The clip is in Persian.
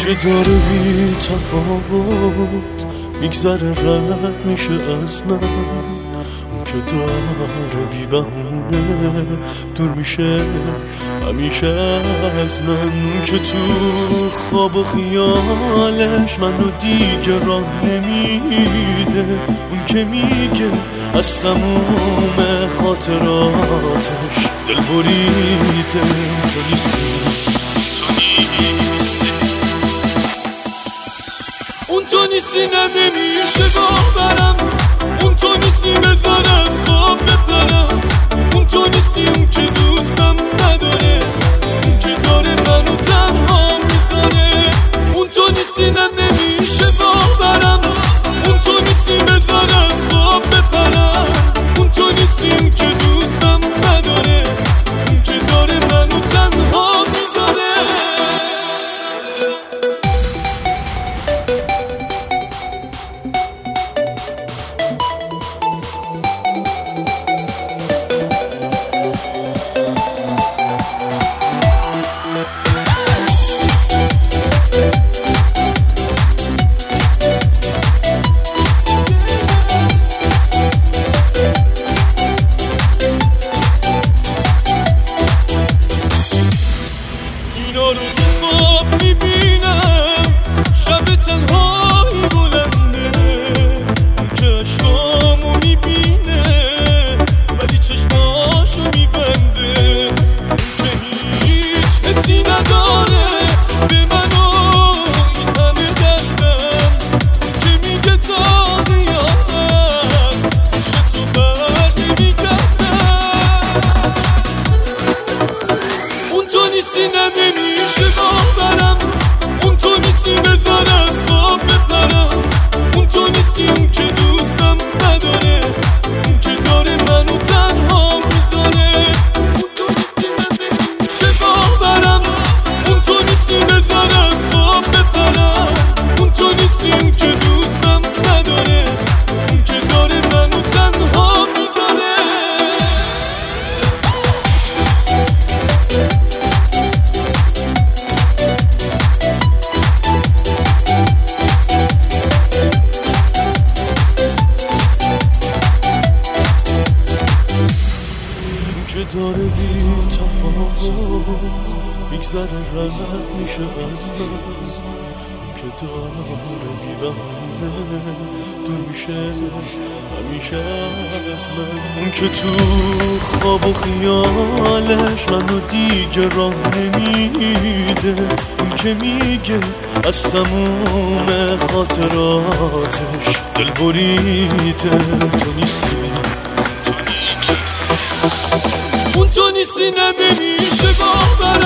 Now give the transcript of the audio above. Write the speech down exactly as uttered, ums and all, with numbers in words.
که داره بی تفاوت میگذره رد میشه از من، اون که داره بی بهونه دور میشه همیشه از من، اون که تو خواب و خیالش منو دیگه راه نمیده، اون که میگه از تموم خاطراتش دل بریده. تو نیستی، تو نیستی، اون تو نیستی، نه نمیشه باورم، اون تو نیستی بذار از خواب بپرم، اون تو نیستی، اون که دوستم نداره، اون که داره منو تنها میذاره، اون تو نیستی، نه نمیشه باورم، اون تو نیستی بذار از خواب بپرم، اون تو نیستی، اون که دوستم نداره، اون که داره منو تنها میذاره. اینا رو تو خواب میبینم، شب تنهایی بلنده، اون که عشقامو میبینه ولی چشماشو میبنده، اون که هیچ حسی نداره به من و این همه دردم، اون که میگه تا قیامت پیش تو بر نمیگردم، اون تو نیستی، نه نمیشه باورم، اون تو نیستی بذار از خواب بپرم، اون تو نیستی، اون که دوستم نداره، اون که داره منو تنها میذاره، اون تو نیستی، نه نمیشه باورم، اون تو نیستی بذار از خواب بپرم، اون تو نیستی، اون که دوستم نداره، اون که داره منو تنها میذاره. که داره بی تفاوت میگذره رد میشه از من، اون که داره بی بهونه دور میشه همیشه از من، اون که تو خواب و خیالش منو دیگه راه نمیده، اون که میگه از تموم خاطراتش دل بریده. تو نیستی، اون تو نیستی، نه نمیشه باور